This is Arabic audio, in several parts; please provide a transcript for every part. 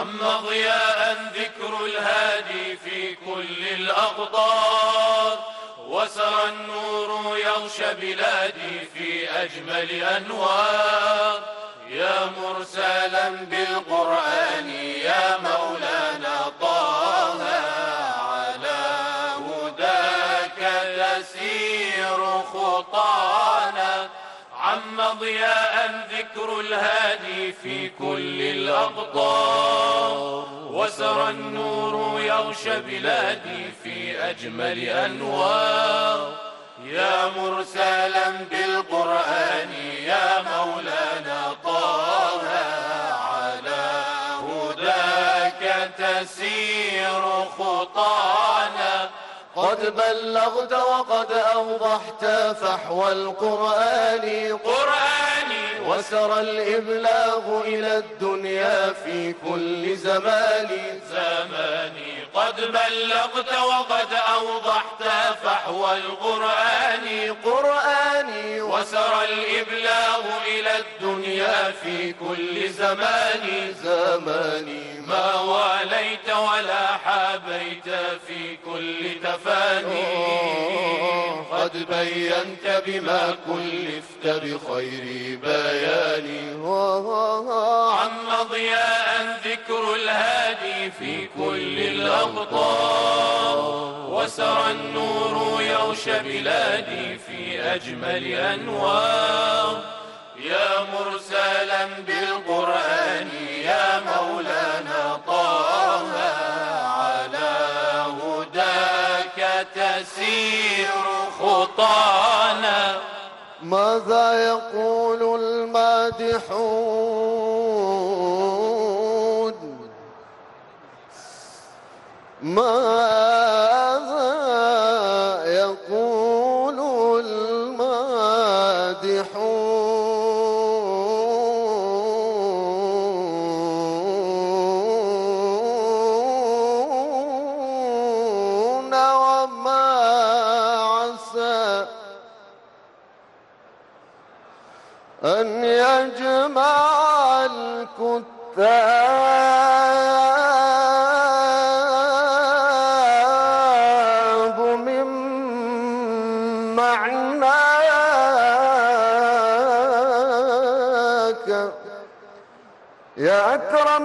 عم ضياء ذكر الهادي في كل الأقطار، وسرى النور يغشى بلادي في أجمل أنوار. يا مرسلا بالقرآن يا مولانا طه، على هداك تسير خطانا. عم ضياء ذكر الهادي في كل الأقطار، وسرى النور يغشى بلادي في أجمل أنوار. يا مرسلا بالقرآن يا مولانا طه، على هداك تسير خطانا. قد بلغت وقد أوضحت فحوى القرآن وسرى الإبلاغ إلى الدنيا في كل زمان. قد بلغت وقد أوضحت فحوى القرآن وسرى الإبلاغ إلى الدنيا في كل زمان. ما واليت ولا حابيت في كل تفاني، قد بينت بما كلفت بخير بيان. عم ضياء ذكر الهادي في كل الأقطار، وسرى النور يغشى بلادي في أجمل أنوار. يا مرسلا بالقرآن يا مولانا طه، على هداك تسير خطانا. ماذا يقول المادحون؟ ماذا يقول المادحون؟ وما عسى أن يجمع الكتاب من معناك يا أكرم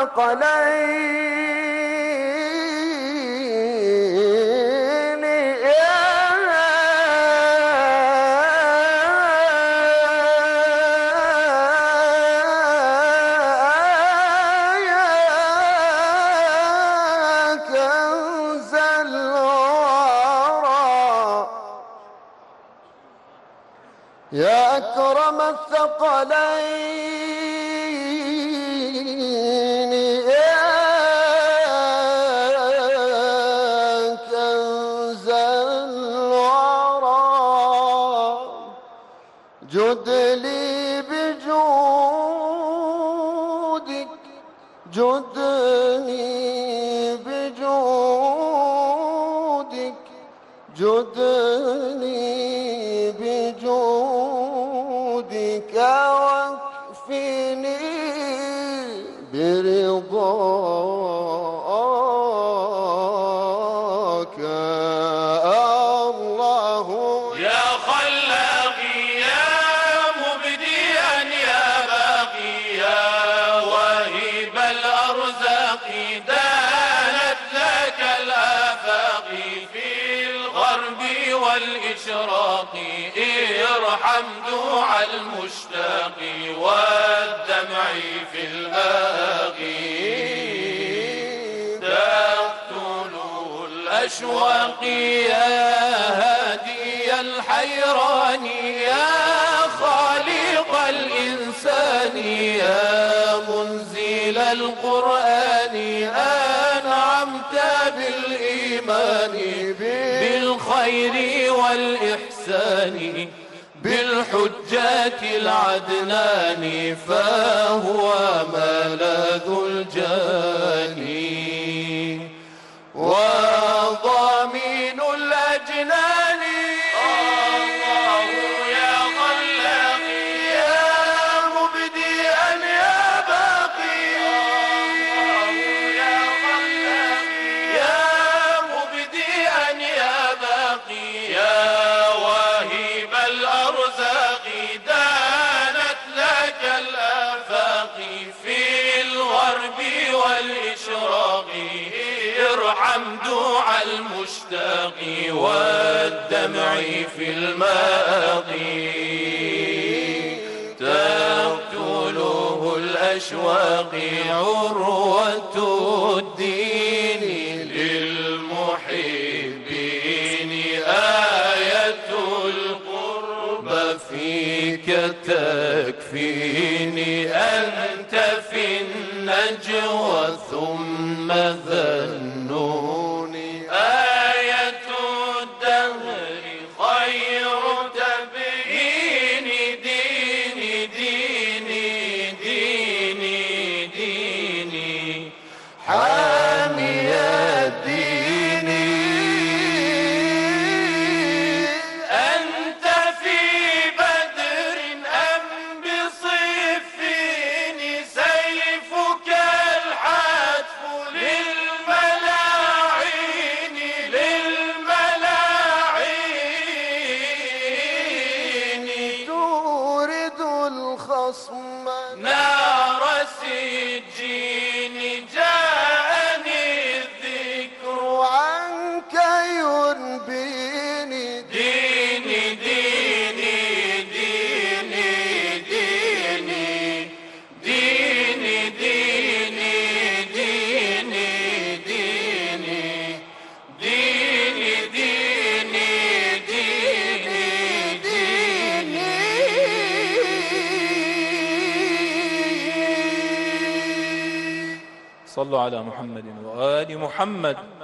الثقلين. يا أكرم الثقلين يا كنز الورى، جد لي بجودك، جدني بجودك، جدني بجودك، واكفني برضاك. الله يا خلاقي يا مبديا يا باقي يا واهب الأرزاق، دانت لك الآفاق في الغرب والإشراق. ارحم دعاء المشتاق والدمع في الباقي، تقتله الأشواق. يا هادي الحيران يا خالق الإنسان، يا منزل القرآن أنعمت بالإيمان بالخير والإحسان، بالحجة العدنان، فهو ملاذ الجاني وضامن الأجنان. الله يا خلاقي يا مبديا يا باقي، العمد على المشتاق والدمع في الماضي تقتله الأشواق عروة الدين للمحبين آية القرب فيك تكفيني أنت في النجوى ثم ذنون آية الدهر خير تبيين ديني ديني ديني ديني حامي الدين أنت في بدر أم بصفين سيفك الحتف للملاعين للملاعين تورد الخصم نار سجين جاءني الذكر عنك ينبيني ديني ديني ديني ديني ديني ديني ديني ديني ديني ديني ديني صلوا على محمد وآل محمد.